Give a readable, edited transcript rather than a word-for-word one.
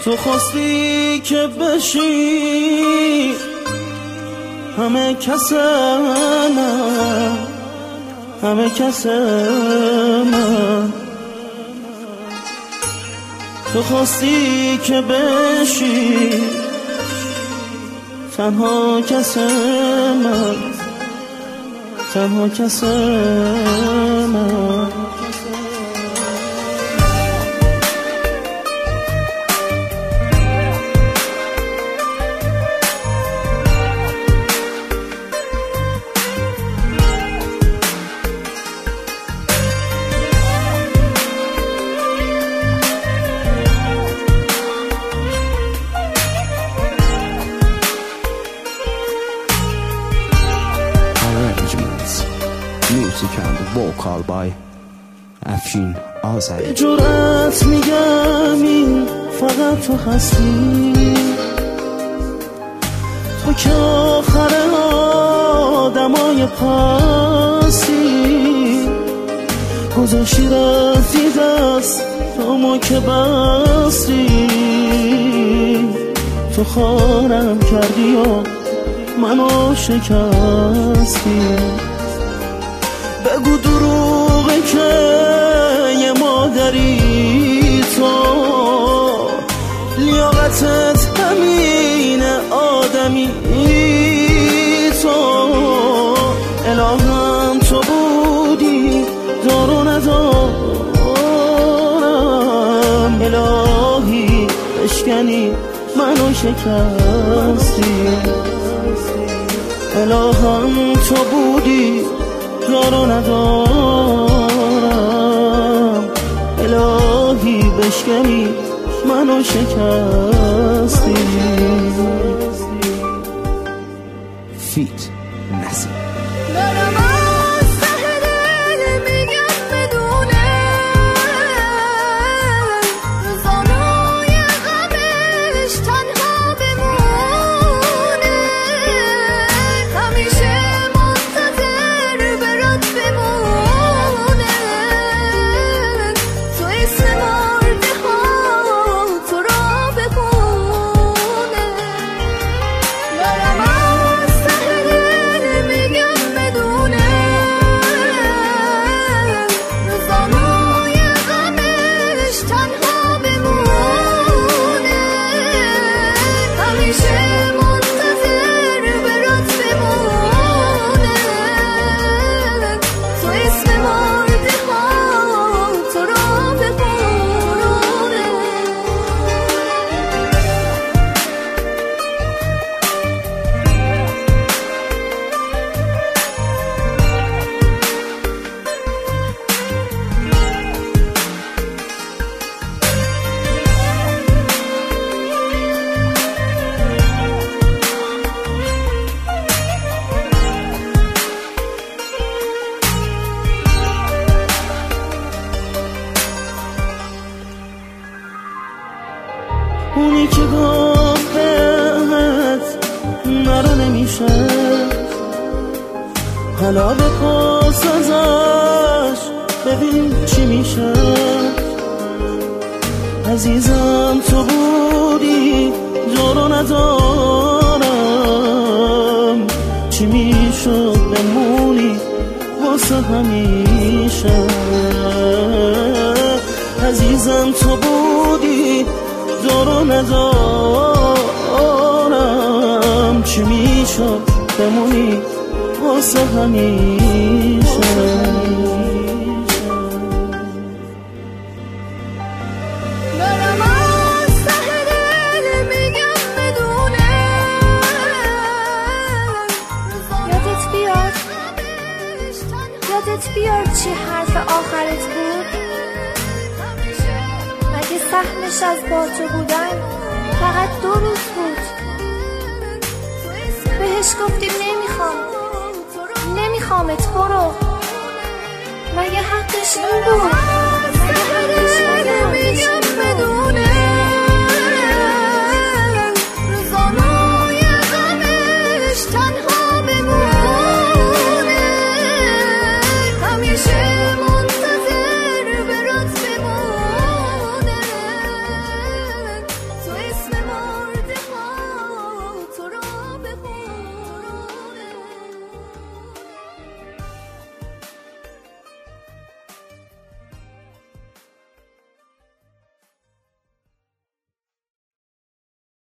تو خواستی که بشی همه کس من، همه کس من. تو خواستی که بشی تنها کس من، تنها کس من. Music and vocal by افشین آذری. به جرأت میگم این فقط تو هستی، تو که آخر آدمای پاسی. گذاشتی رفتی دست تو ما که بستی، تو خارم کردی و منو شکستی. بگو دروغه که یه مادری تو، لیاقتت همین آدمی تو. الهام تو بودی دار و ندارم، الهی بشکنی منو شکستی. الهام تو بودی دار و ندارم، الهی بشکنی منو شکستی. فیت نسیم. اونی که گفت بهت نرو نمیشه، حالا بپرس ازش ببین چی میشه. عزیزم تو بودی جا رو ندارم، چی میشد بمونی واسه همیشه. عزیزم تو بودی دارو ندارم، چی میشد بمونی واسه همیشه. یادت بیاد چی حرف آخرت بود؟ مگه سهمش از با تو بودن فقط 2 روز بود؟ بهش گفتی نمیخوامت برو، مگه حقش این بود؟